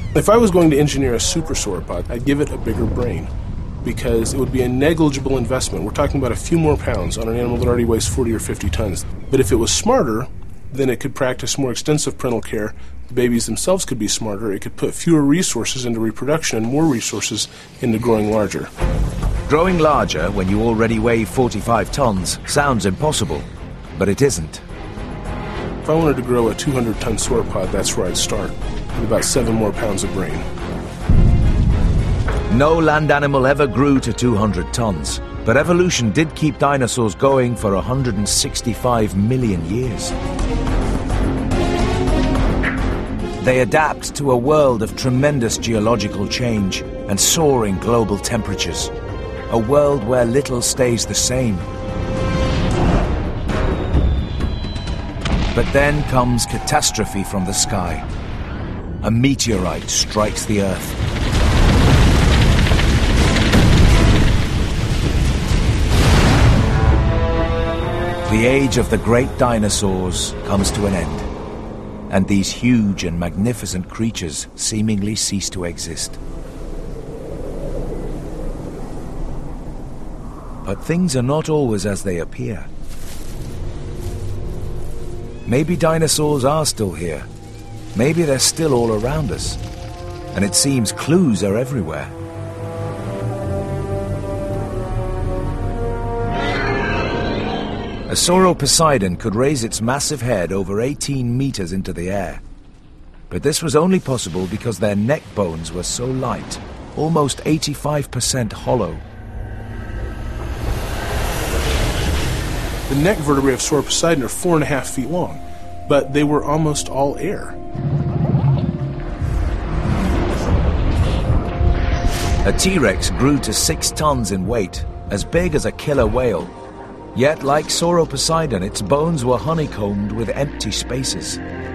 If I was going to engineer a super sauropod, I'd give it a bigger brain, because it would be a negligible investment. We're talking about a few more pounds on an animal that already weighs 40 or 50 tons. But if it was smarter, then it could practice more extensive parental care. The babies themselves could be smarter. It could put fewer resources into reproduction and more resources into growing larger. Growing larger when you already weigh 45 tons sounds impossible, but it isn't. If I wanted to grow a 200-ton sauropod, that's where I'd start, with about 7 more pounds of brain. No land animal ever grew to 200 tons, but evolution did keep dinosaurs going for 165 million years. They adapt to a world of tremendous geological change and soaring global temperatures, a world where little stays the same. But then comes catastrophe from the sky. A meteorite strikes the Earth. The age of the great dinosaurs comes to an end, and these huge and magnificent creatures seemingly cease to exist. But things are not always as they appear. Maybe dinosaurs are still here. Maybe they're still all around us. And it seems clues are everywhere. A Sauroposeidon could raise its massive head over 18 meters into the air. But this was only possible because their neck bones were so light, almost 85% hollow. The neck vertebrae of Sauroposeidon are 4.5 feet long, but they were almost all air. A T-Rex grew to 6 tons in weight, as big as a killer whale. Yet, like Sauroposeidon, its bones were honeycombed with empty spaces.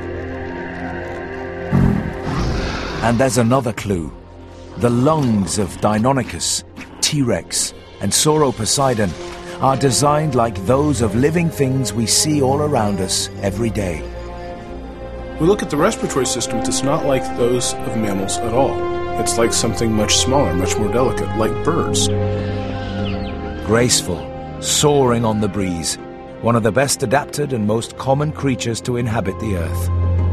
And there's another clue. The lungs of Deinonychus, T-Rex, and Sauroposeidon are designed like those of living things we see all around us every day. We look at the respiratory system, it's not like those of mammals at all. It's like something much smaller, much more delicate, like birds. Graceful, soaring on the breeze, one of the best adapted and most common creatures to inhabit the Earth.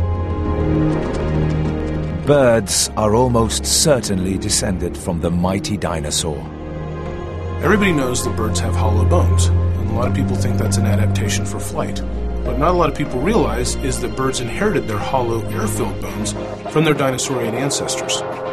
Birds are almost certainly descended from the mighty dinosaur. Everybody knows that birds have hollow bones, and a lot of people think that's an adaptation for flight. What not a lot of people realize is that birds inherited their hollow, air-filled bones from their dinosaurian ancestors.